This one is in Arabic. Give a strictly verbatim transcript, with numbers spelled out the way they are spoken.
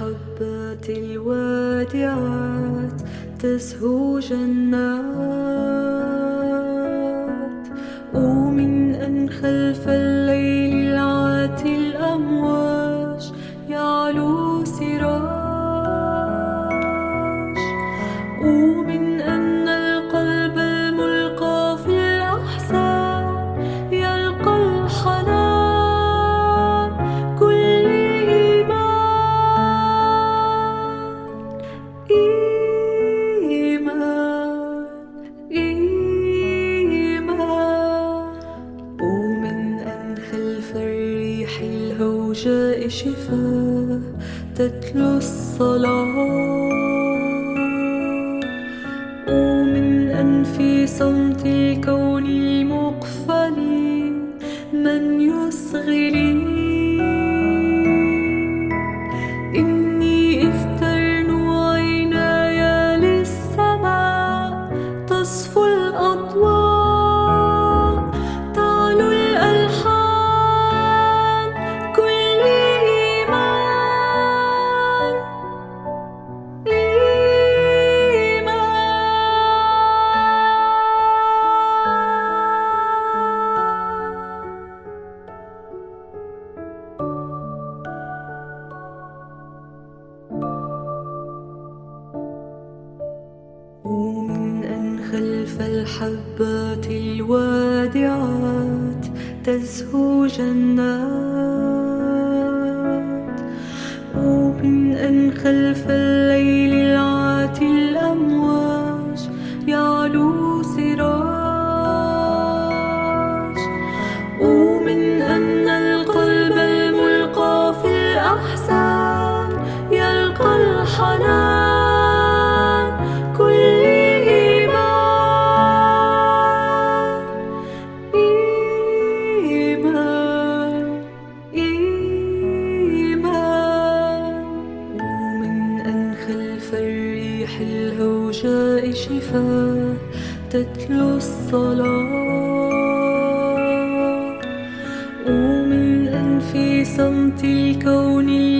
الحبات الوادعات تزهو جنات، ومن أن خلف الليل العاتي الأمواج يعلو سراج، ومن أن القلب الملقى في الأحزان يلقى الحنان. كل إيمان إيمان إيمان، ومن أن خلف الريح الهوجاء شفاه تتلو الصلاة، ومن أن في صمت الكون المقفل من يصغي. إني إذ ترنو عيناي للسماء تصفو الأضواء تعلو الألحان. كل إيمان ومن أن خلف الحبات الوادعات تزهو جنات، ومن أن خلف الليل العاتي الأمواج يعلو سراج، ومن أن القلب الملقى في الأحزان يلقى الحنان. كل إيمان إيمان إيمان، ومن أن خلف الريح الهوجاء شفاه تتلو الصلاة، ومن أن في صمت الكون